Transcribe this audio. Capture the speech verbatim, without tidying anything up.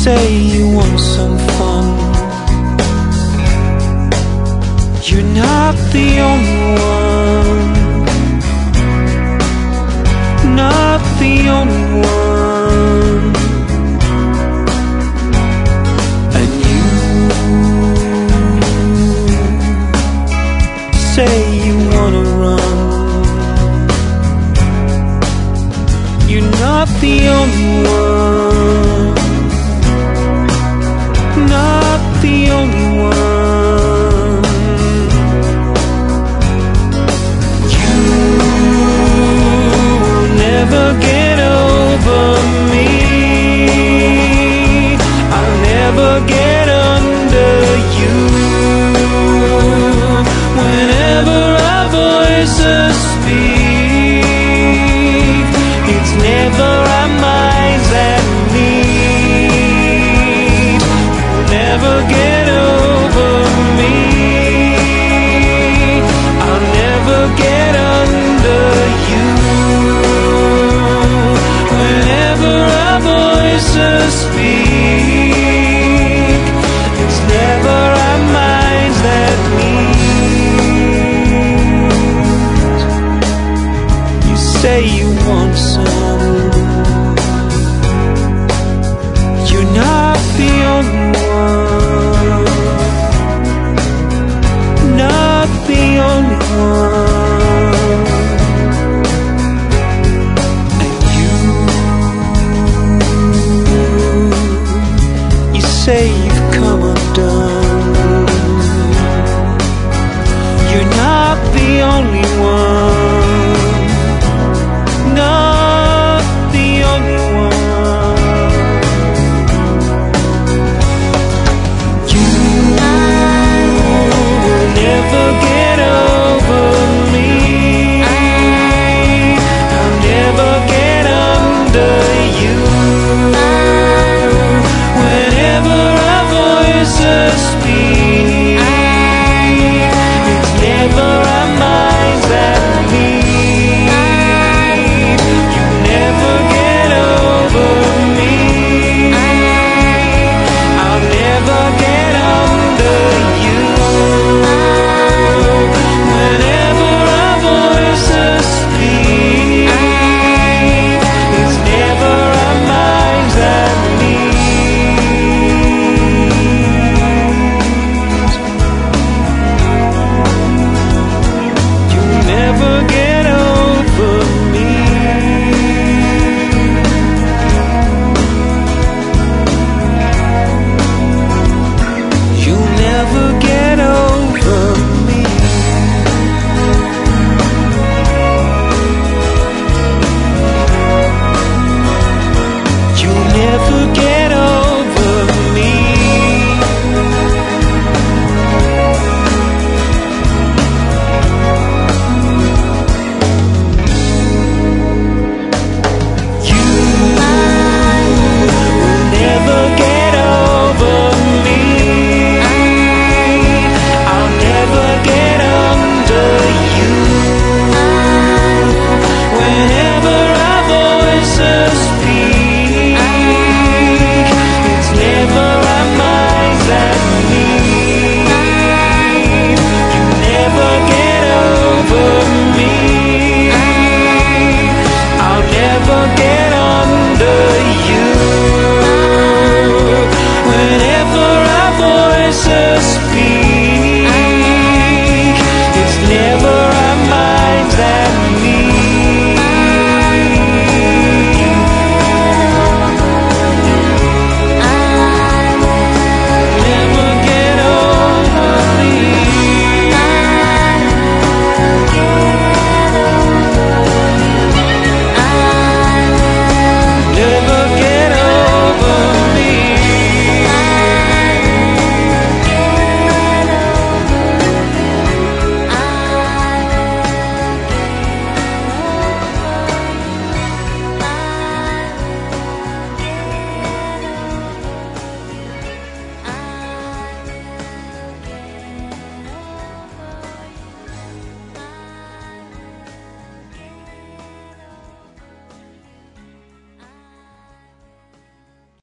say you want some fun. You're not the only one, not the only one. And you say you wanna run. You're not the only one, not the only one. You'll never get over me. I'll never get under you. Whenever our voices speak, it's never our minds that meet. You'll never get over me. I'll never get under you. Whenever our voices speak, it's never our minds that meet. You say you want some